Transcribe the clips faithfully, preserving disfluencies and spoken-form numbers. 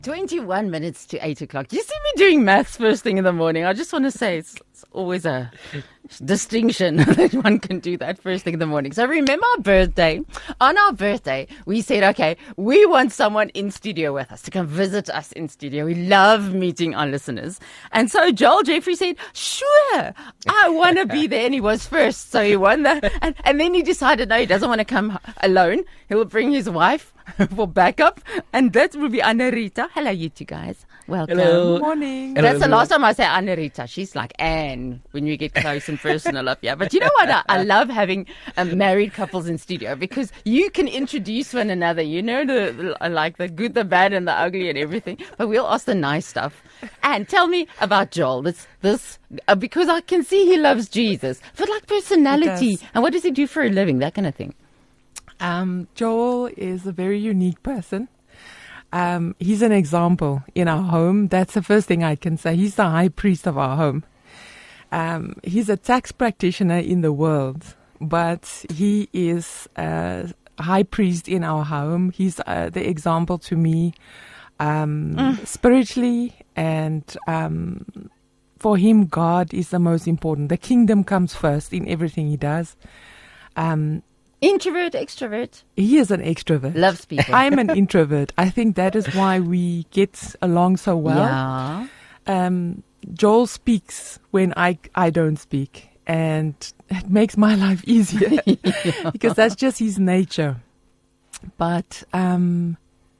twenty-one minutes to eight o'clock. You see me doing maths first thing in the morning. I just want to say it's, it's always a distinction that one can do that first thing in the morning. So remember our birthday. On our birthday, we said, okay, we want someone in studio with us to come visit us in studio. We love meeting our listeners. And so Joel Jeffrey said, sure, I want to be there. And he was first. So he won that. And, and then he decided, no, he doesn't want to come alone. He'll bring his wife for backup, and that will be Anna Rita. Hello, you two guys. Welcome. Hello. Good morning. That's Hello, the hello. last time I say Anna Rita. She's like Anne when you get close and personal up here. But you know what? I, I love having um, married couples in studio because you can introduce one another. You know, the, the like the good, the bad, and the ugly and everything. But we'll ask the nice stuff. And tell me about Joel. This, this, uh, because I can see he loves Jesus. But like personality, He does. and what does he do for a living? That kind of thing. Um, Joel is a very unique person. Um, he's an example in our home. That's the first thing I can say. He's the high priest of our home. Um, he's a tax practitioner in the world, but he is a high priest in our home. He's uh, the example to me um, mm. spiritually, and um, for him, God is the most important. The kingdom comes first in everything he does. Um, Introvert, extrovert. He is an extrovert. Loves people. I'm an introvert. I think that is why we get along so well. Yeah. Um, Joel speaks when I, I don't speak, and it makes my life easier Yeah. because that's just his nature. But um,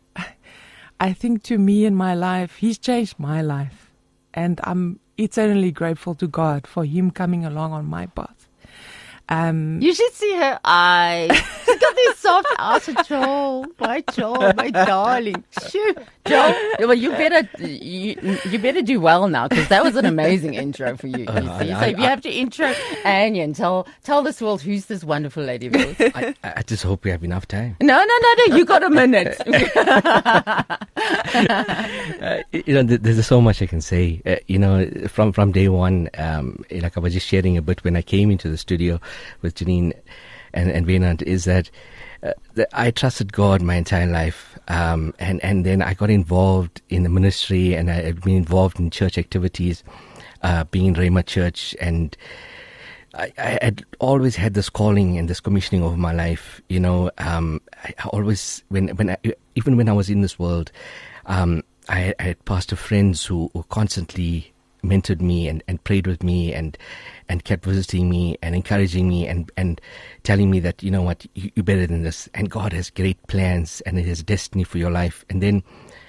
I think to me in my life, he's changed my life, and I'm eternally grateful to God for him coming along on my path. Um, You should see her eyes. She's got these soft eyes. Joel, my Joel, my darling. Sure, Joel. Well, you better you, you better do well now because that was an amazing intro for you. you Uh, see? I- So if you I- have to intro Anya and tell tell this world who's this wonderful lady of yours. I, I just hope we have enough time. No, no, no, no. You got a minute. Uh, you know, th- there's so much I can say. Uh, you know, from from day one, um, like I was just sharing a bit when I came into the studio with Janine and and Venant, is that, uh, that I trusted God my entire life, um, and and then I got involved in the ministry, and I had been involved in church activities, uh, being in Rhema Church, and I, I had always had this calling and this commissioning over my life. You know, um, I I always, when when I, even when I was in this world, um, I, I had pastor friends who, who constantly mentored me and, and prayed with me and and kept visiting me and encouraging me and, and telling me that, you know what, you, you're better than this, and God has great plans and He has destiny for your life. And then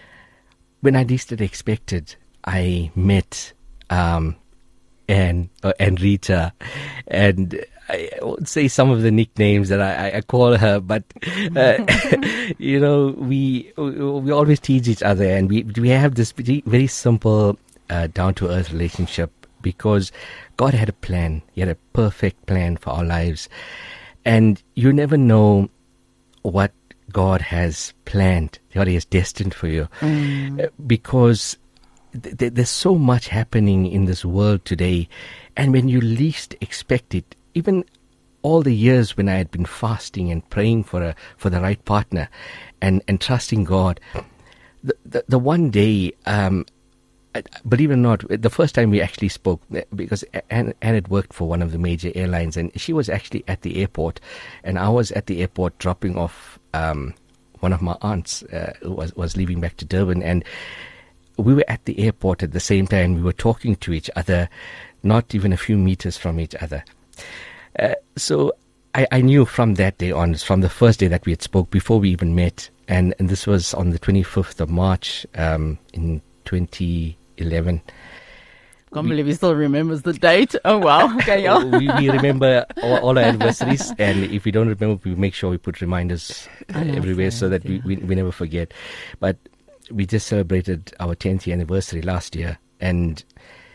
when I least expected, I met um, Anne uh, and Rita, and I won't say some of the nicknames that I, I, I call her, but uh, you know, we we always tease each other, and we we have this very, very simple, uh, down to earth relationship because God had a plan. He had a perfect plan for our lives, and you never know what God has planned, what He has destined for you, Mm. uh, because th- th- there's so much happening in this world today, and when you least expect it, even all the years when I had been fasting and praying for a for the right partner, and, and trusting God, the the, the one day, um, I- believe it or not, the first time we actually spoke, because Anne, Anne had worked for one of the major airlines, and she was actually at the airport, and I was at the airport dropping off um, one of my aunts uh, who was was leaving back to Durban, and we were at the airport at the same time. We were talking to each other, not even a few meters from each other. Uh, so I, I knew from that day on, from the first day that we had spoke, before we even met, and, and this was on the twenty-fifth of March um, in twenty eleven. Can't believe he still remembers the date. Oh, wow. Okay, yeah. we, we remember all, all our anniversaries, and if we don't remember, we make sure we put reminders uh, I know, everywhere so that we, yeah. we, we never forget. But we just celebrated our tenth year anniversary last year, and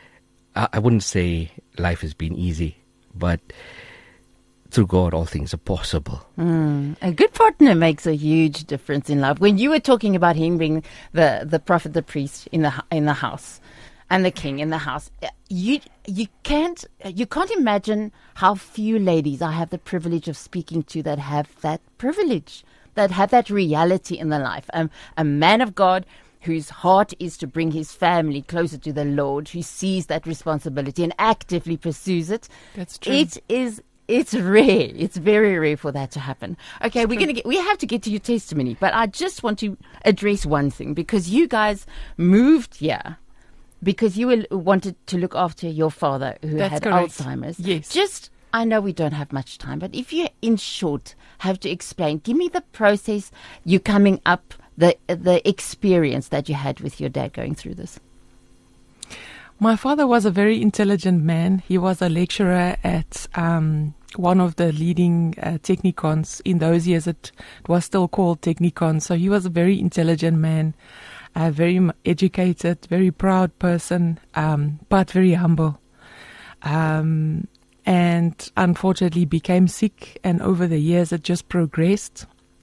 I, I wouldn't say life has been easy, but through God, all things are possible. Mm. A good partner makes a huge difference in life. When you were talking about him being the, the prophet, the priest in the hu- in the house, and the king in the house, you you can't you can't imagine how few ladies I have the privilege of speaking to that have that privilege, that have that reality in their life. Um, a man of God whose heart is to bring his family closer to the Lord, who sees that responsibility and actively pursues it. That's true. It is, it's rare. It's very rare for that to happen. Okay, That's we're true. going to get, we have to get to your testimony, but I just want to address one thing, because you guys moved here because you were, wanted to look after your father who That's had correct. Alzheimer's. Yes. Just, I know we don't have much time, but if you, in short, have to explain, give me the process, you coming up, the the experience that you had with your dad going through this. My father was a very intelligent man. He was a lecturer at um, one of the leading uh, technicons. In those years, it was still called Technicon. So he was a very intelligent man, uh, very m- educated, very proud person, um, but very humble. Um, and unfortunately became sick, and over the years it just progressed.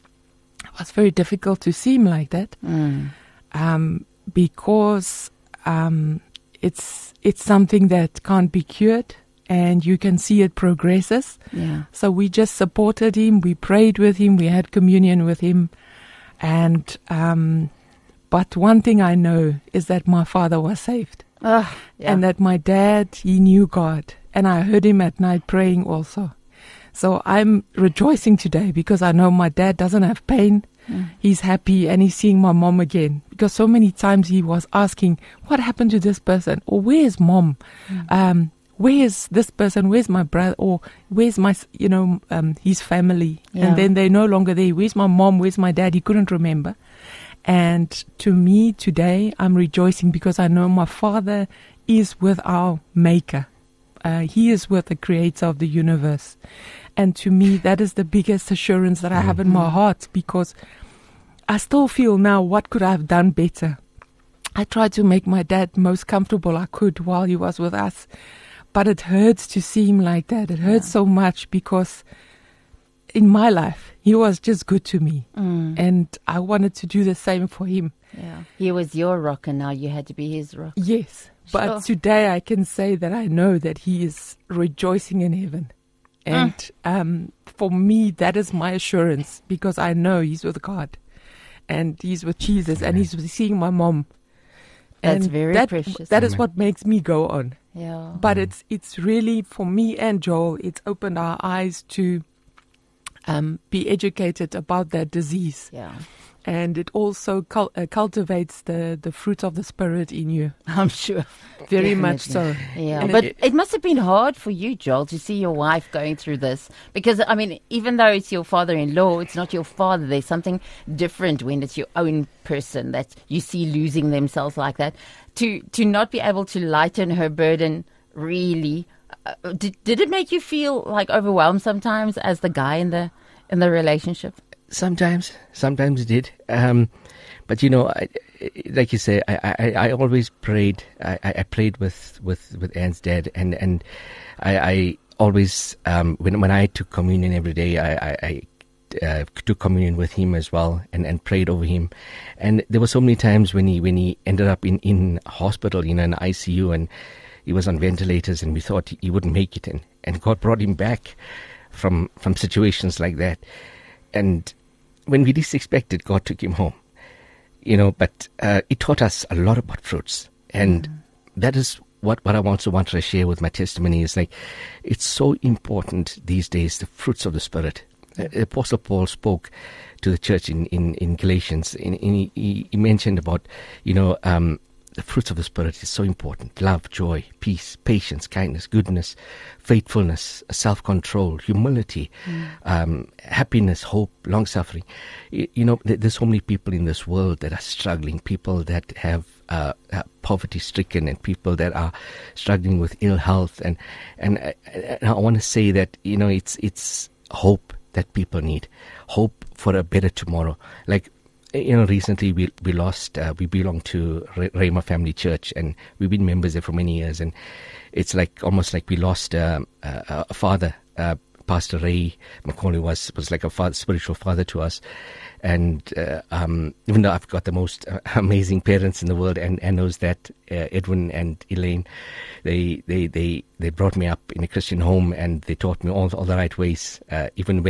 It was very difficult to see him like that, Mm. um, because um, it's it's something that can't be cured, and you can see it progresses. Yeah. So we just supported him, we prayed with him, we had communion with him, and um, but one thing I know is that my father was saved. Oh, yeah. And that my dad, he knew God. And I heard him at night praying also. So I'm rejoicing today because I know my dad doesn't have pain. Mm. He's happy and he's seeing my mom again. Because so many times he was asking, what happened to this person? Or where's mom? Mm. Um, where's this person? Where's my brother? Or where's my, s- you know, um, his family? Yeah. And then they're no longer there. Where's my mom? Where's my dad? He couldn't remember. And to me today, I'm rejoicing because I know my father is with our maker. Uh, he is with the creator of the universe. And to me, that is the biggest assurance that I have in my heart, because I still feel now, what could I have done better? I tried to make my dad most comfortable I could while he was with us. But it hurts to see him like that. It hurts Yeah. so much because in my life, he was just good to me. Mm. And I wanted to do the same for him. Yeah. He was your rock, and now you had to be his rock. Yes. But Sure. today I can say that I know that he is rejoicing in heaven. And um, for me, that is my assurance, because I know he's with God and he's with Jesus and he's seeing my mom. That's And very that, precious. That is Amen. what makes me go on. Yeah. But it's it's really, for me and Joel, it's opened our eyes to um, be educated about that disease. Yeah. And it also cul- uh, cultivates the, the fruit of the Spirit in you. I'm sure. Very much so. Definitely. Yeah, And but it- it, must have been hard for you, Joel, to see your wife going through this. Because, I mean, even though it's your father-in-law, it's not your father. There's something different when it's your own person that you see losing themselves like that. To to not be able to lighten her burden, really, uh, did, did it make you feel like overwhelmed sometimes as the guy in the in the relationship? Sometimes, sometimes it did. Um, but you know, I, I- like you say, I, I, I always prayed. I, I I prayed with, with, with Anne's dad, and and I, I always um, when when I took communion every day, I I, I uh, took communion with him as well, and, and prayed over him. And there were so many times when he when he ended up in in hospital, you know, in I C U, and he was on ventilators, and we thought he wouldn't make it, and and God brought him back from from situations like that. And when we least expected, God took him home. You know, but uh, it taught us a lot about fruits. And Mm. that is what, what I also wanted to share with my testimony is like, it's so important these days, the fruits of the Spirit. Uh, Apostle Paul spoke to the church in, in, in Galatians, and he, he, he mentioned about, you know, um, the fruits of the Spirit is so important. Love, joy, peace, patience, kindness, goodness, faithfulness, self-control, humility, Mm. um, happiness, hope, long-suffering. Y- You know, th- there's so many people in this world that are struggling, people that have uh, uh, poverty-stricken, and people that are struggling with ill health. And and, uh, and I want to say that, you know, it's it's hope that people need, hope for a better tomorrow. Like, you know, recently we we lost, uh, we belong to Re- Rhema Family Church, and we've been members there for many years, and it's like almost like we lost um, a, a father. Uh, Pastor Ray McCauley was was like a father, spiritual father to us, and uh, um, even though I've got the most uh, amazing parents in the world, and, and knows that uh, Edwin and Elaine, they they they they brought me up in a Christian home, and they taught me all all the right ways, uh, even when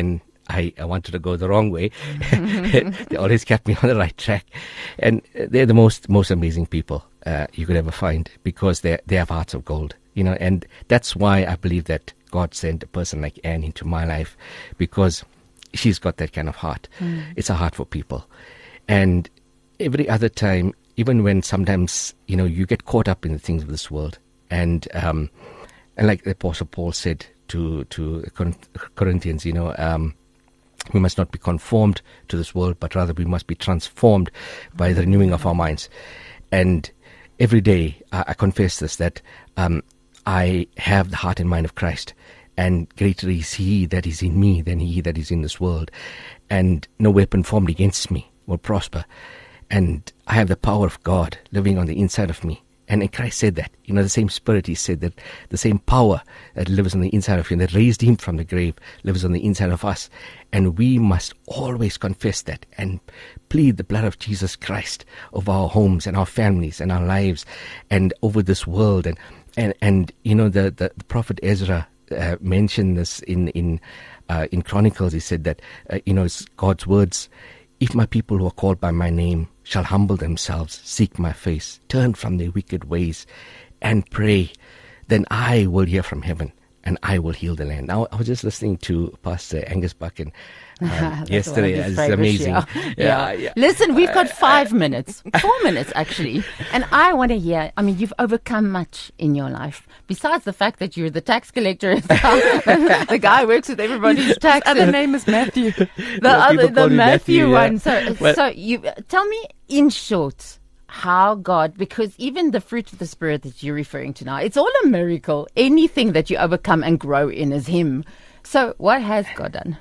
I, I wanted to go the wrong way. They always kept me on the right track. And they're the most most amazing people uh, you could ever find, because they they have hearts of gold, you know. And that's why I believe that God sent a person like Anne into my life, because she's got that kind of heart. Mm. It's a heart for people. And every other time, even when sometimes, you know, you get caught up in the things of this world, and um, and like the Apostle Paul said to to Corinthians, you know, um, we must not be conformed to this world, but rather we must be transformed by the renewing of our minds. And every day I, I confess this, that um, I have the heart and mind of Christ, and greater is He that is in me than he that is in this world. And no weapon formed against me will prosper. And I have the power of God living on the inside of me. And Christ said that, you know, the same Spirit, He said that the same power that lives on the inside of Him, that raised Him from the grave, lives on the inside of us. And we must always confess that and plead the blood of Jesus Christ over our homes and our families and our lives and over this world. And, and, and you know, the, the, the prophet Ezra uh, mentioned this in, in, uh, in Chronicles. He said that, uh, you know, it's God's words, if my people who are called by my name shall humble themselves, seek my face, turn from their wicked ways, and pray, then I will hear from heaven, and I will heal the land. Now, I was just listening to Pastor Angus Buchan um, yesterday. It's amazing. Yeah. Yeah, Yeah. yeah. Listen, we've got five minutes, four minutes actually, and I want to hear. I mean, you've overcome much in your life. Besides the fact that you're the tax collector, the guy who works with everybody's taxes. Other name is Matthew. The Yeah, other, people the call me Matthew, Matthew, yeah. one. So, Well- so you tell me in short how God, because even the fruit of the Spirit that you're referring to now, it's all a miracle. Anything that you overcome and grow in is Him. So, what has God done?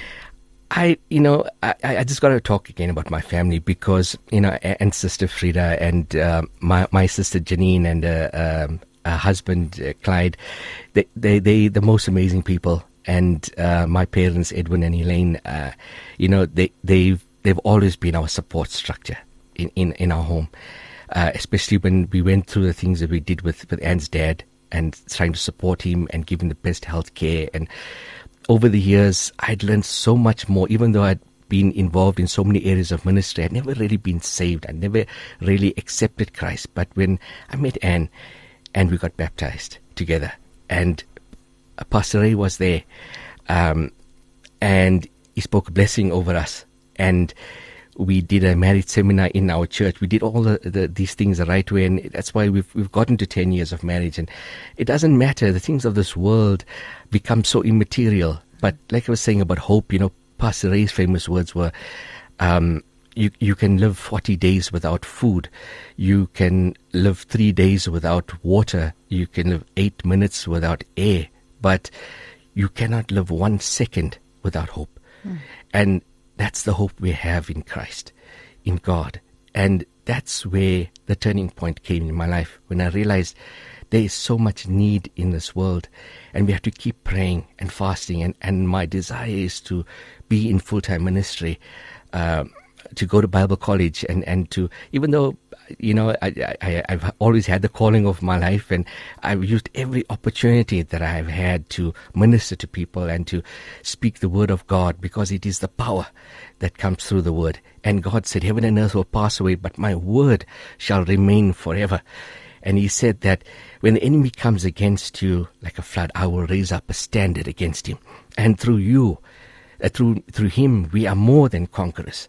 I, you know, I, I just got to talk again about my family, because, you know, and Sister Frida and uh, my my sister Janine and uh, um, her husband uh, Clyde, they they they the most amazing people. And uh, my parents Edwin and Elaine, uh, you know, they they've they've always been our support structure in in, in our home, uh, especially when we went through the things that we did with with Anne's dad and trying to support him and give him the best health care. And over the years, I'd learned so much more, even though I'd been involved in so many areas of ministry. I'd never really been saved. I'd never really accepted Christ. But when I met Anne and we got baptized together, and Pastor Ray was there, um, and he spoke a blessing over us, and we did a marriage seminar in our church. We did all the, the, these things the right way, and that's why we've we've gotten to ten years of marriage. And it doesn't matter. The things of this world become so immaterial. But like I was saying about hope, you know, Pastor Ray's famous words were, um, you you can live forty days without food. You can live three days without water. You can live eight minutes without air. But you cannot live one second without hope. Mm. And that's the hope we have in Christ, in God. And that's where the turning point came in my life, when I realized there is so much need in this world, and we have to keep praying and fasting. And, and my desire is to be in full-time ministry, um, to go to Bible college, and, and to, even though, you know, I, I, I've always had the calling of my life, and I've used every opportunity that I've had to minister to people and to speak the word of God, because it is the power that comes through the word. And God said, heaven and earth will pass away, but my word shall remain forever. And He said that when the enemy comes against you like a flood, I will raise up a standard against him. And through you, uh, through through him, we are more than conquerors.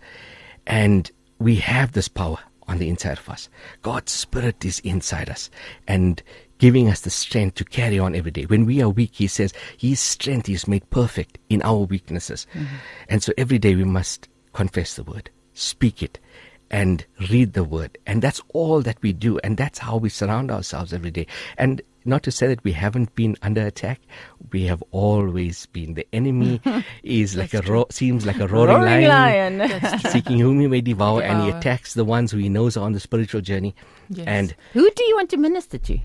And we have this power on the inside of us. God's Spirit is inside us and giving us the strength to carry on every day. When we are weak, He says His strength is made perfect in our weaknesses. Mm-hmm. And so every day we must confess the word, speak it, and read the word. And that's all that we do. And that's how we surround ourselves every day. And not to say that we haven't been under attack. We have always been. The enemy is like a ro- seems like a roaring, Roaring lion, lion. seeking whom he may devour, and he Devour. attacks the ones who he knows are on the spiritual journey. Yes. And Who do you want to minister to?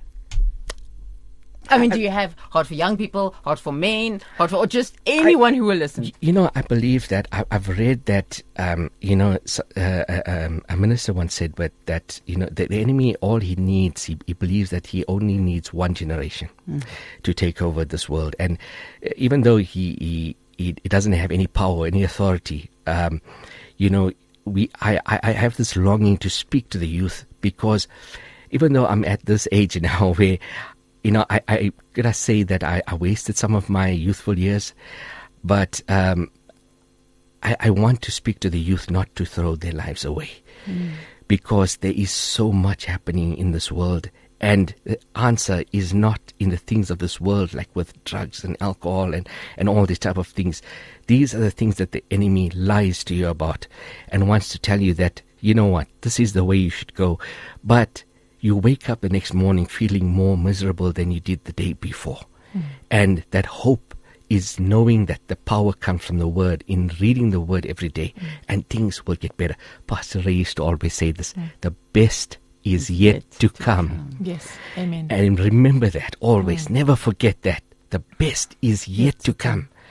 I mean, do you have heart for young people, heart for men, heart for, or just anyone who will listen? y- you know, I believe that I, I've read that. Um, you know, so, uh, uh, um, a minister once said, but that you know, the, the enemy, all he needs, he, he believes that he only needs one generation Mm. to take over this world. And uh, even though he, he it, it doesn't have any power, any authority. Um, you know, we I, I I have this longing to speak to the youth, because even though I'm at this age now where, you know, I, I gotta say that I, I wasted some of my youthful years, but um, I, I want to speak to the youth not to throw their lives away, mm. because there is so much happening in this world, and the answer is not in the things of this world, like with drugs and alcohol and, and all these type of things. These are the things that the enemy lies to you about and wants to tell you that, you know what, this is the way you should go. But you wake up the next morning feeling more miserable than you did the day before. Mm. And that hope is knowing that the power comes from the Word, in reading the Word every day, mm. and things will get better. Pastor Ray used to always say this, mm. the best is yet, yet to, to come. come. Yes, amen. And remember that always. Mm. Never forget that. The best is yet, yet to come. come.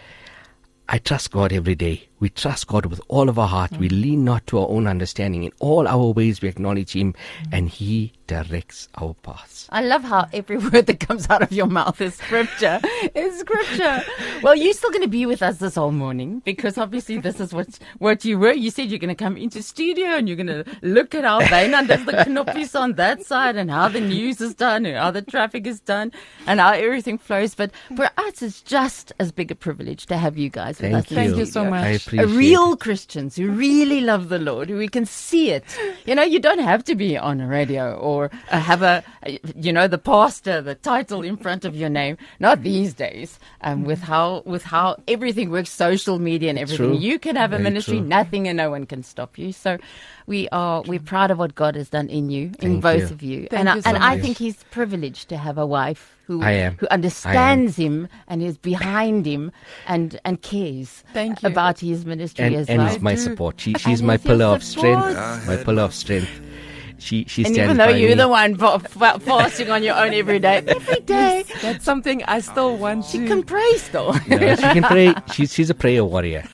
I trust God every day. We trust God with all of our heart. Mm. We lean not to our own understanding. In all our ways we acknowledge Him, mm. and He directs our paths. I love how every word that comes out of your mouth is scripture. It's scripture. Well, you're still going to be with us this whole morning, because obviously this is what what you were. You said you're going to come into studio and you're going to look at how Bainan does the knoppies on that side, and how the news is done, and how the traffic is done, and how everything flows. But for us, it's just as big a privilege to have you guys with Thank us. you. Thank you so much. I appreciate real it. Christians who really love the Lord, who we can see it. You know, you don't have to be on a radio or uh, have a, you know, the pastor, the title in front of your name. Not these days. Um, with how with how everything works, social media and everything. True. You can have a Very ministry, true. nothing and no one can stop you. So we are we're proud of what God has done in you, in Thank both you. of you. Thank and you I, so and I much. think he's privileged to have a wife who I am. who understands him and is behind him and and cares Thank you. about his ministry And, as and well. is my do. support. She, And she's my is your pillar of support. strength. My pillar of strength. She, she And stands even though by you're me. the one fa- fa- fasting on your own every day, every day, That's something I still want she to. can pray still. No, she can pray. She's, she's a prayer warrior.